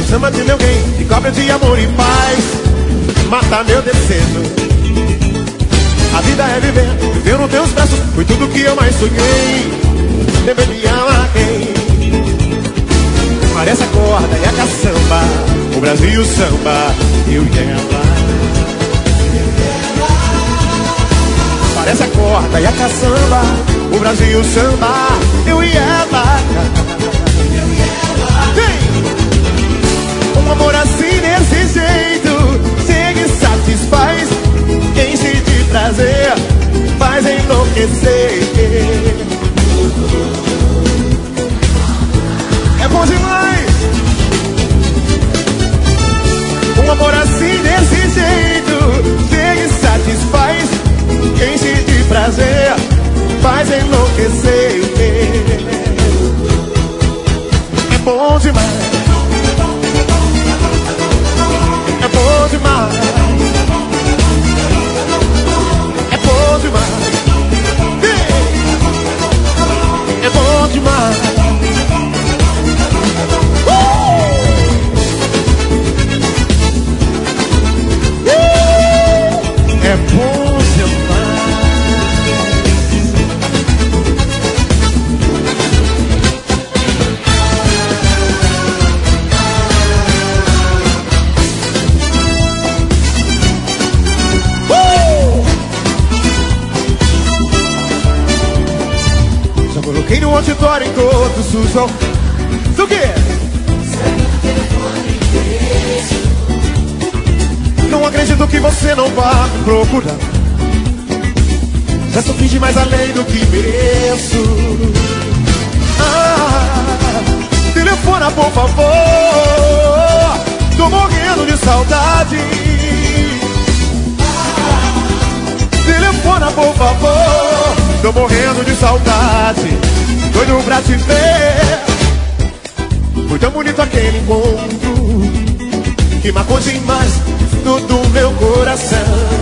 chama de meu bem, me cobre de amor e paz, mata meu desejo. A vida é viver, viver nos teus braços, foi tudo que eu mais sonhei. Dever me amar quem parece a corda e a caçamba, o Brasil samba, eu e ela. Parece a corda e a caçamba, o Brasil samba, eu e ela. Um amor assim desse jeito, chega e satisfaz. Quem sente prazer faz enlouquecer. É bom demais. Um amor assim desse jeito, chega e satisfaz. Quem sente prazer faz enlouquecer. É bom demais. É bom demais. É bom demais. É bom demais. É bom demais. Já coloquei no auditório enquanto sussurro. Do quê? Não acredito que você não vá me procurar. Já sofri demais além do que mereço. Telefona por favor, tô morrendo de saudade. Telefona por favor, tô morrendo de saudade. Doido pra te ver. Foi tão bonito aquele encontro que marcou demais todo meu coração.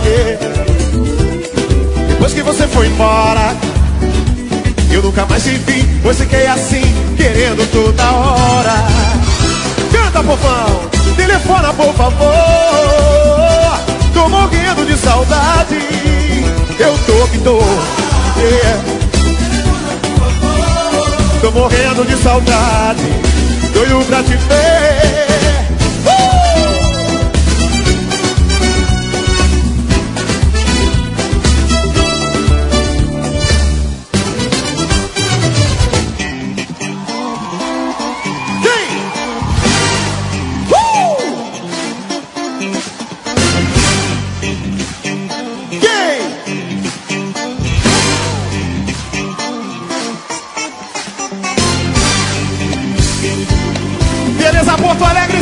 Depois que você foi embora, eu nunca mais te vi, pois fiquei assim, querendo toda hora. Canta, fofão, telefona por favor, tô morrendo de saudade. Eu tô que tô, tô morrendo de saudade, doido pra te ver. Beleza, Porto Alegre!